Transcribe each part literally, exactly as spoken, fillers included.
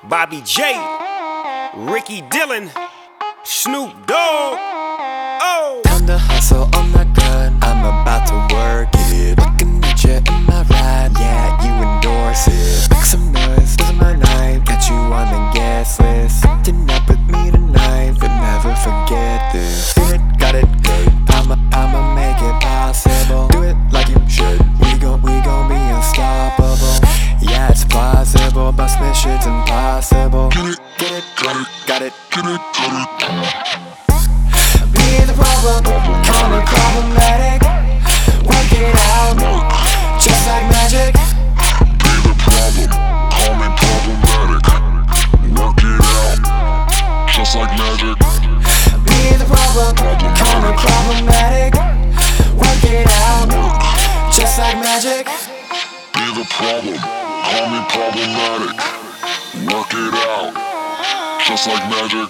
Bobby J, Ricky Dillon, Snoop Dogg. Oh, time to hustle on my gun, I'm about to work it. Looking at you in my ride, yeah, you endorse it. Make some noise, this is my night, got you on the guest list. Sitting up with me tonight, but never forget this. Get it, got it, good. I'ma, I'ma make it possible. Do it like you should. We gon', we gon' be unstoppable. Yeah, it's plausible, but this shit's impossible. Get it, get it, got it, got it, get it, got it. Be the problem, call me problematic. Work it out, just like magic. Be the problem, call me problematic. Work it out, just like magic. Be the problem, call me problematic. Work it out, just like magic. Be the problem, call me problematic. Work it out, just like magic.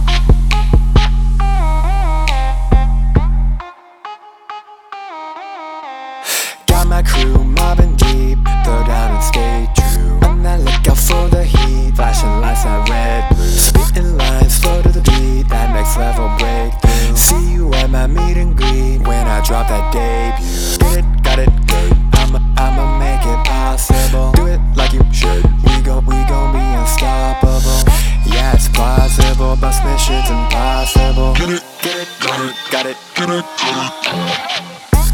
Got my crew mobbing deep, throw down and stay true. On that lookout for the heat, flashing lights at red, blue. Spitting lines, flow to the beat, that next level breakthrough. See you at my meet and greet, when I drop that debut. Get it, got it, good. I'ma, I'ma make it possible. Do it like you should. We gon', we gon' be unstoppable. Yeah, it's plausible, but this shit's impossible. Get it, Get it, got it, got it. get it, got it.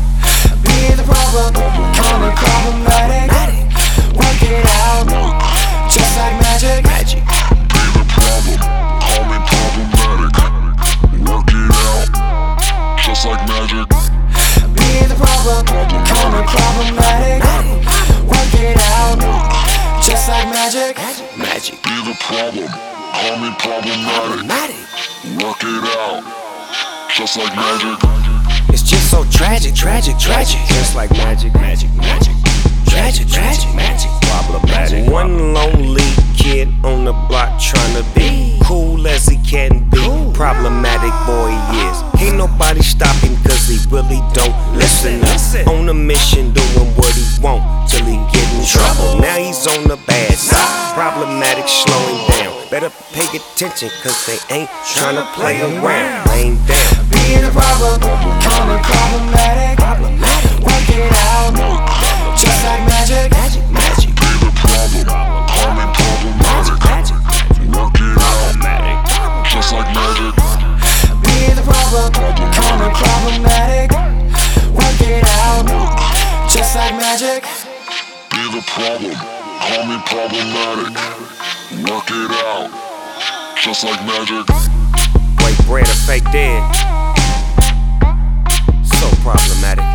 Be the problem, call me problematic. Work it out, just like magic. Magic. Be the problem, call me problematic. Work it out, just like magic. Be the problem, call me problematic. Work it out, just like magic. Magic. Be the problem, call me problematic. Work it out, just like magic. it's just so tragic, tragic, tragic. Just like magic, magic, magic. Tragic, tragic, magic. Problematic. One lonely kid on the block trying to be cool as he can be. Problematic boy he is. Ain't nobody stopping cause he really don't listen up. On a mission doing what he want till he get in trouble. Now he's on the bad side. Problematic slowing down. Better pay attention cause they ain't trying to play around. Laying down. Be the problem, call me problematic. Work it out, just like magic. Magic, magic. Be the problem, call me problematic. Work it out, just like magic. Be the problem, call me problematic. Work it out, just like magic. Be the problem, call me problematic. Work it out, just like magic. Break bread or fake dead. So problematic.